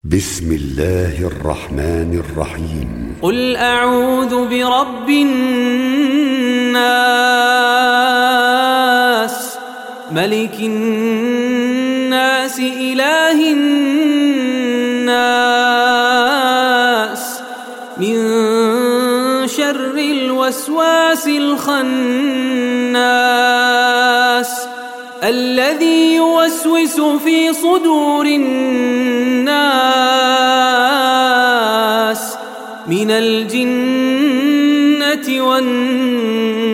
بسم الله الرحمن الرحيم قل أعوذ برب الناس ملك الناس إله الناس من شر الوسواس الخناس الذي يوسوس في صدور الناس من الجنة والناس.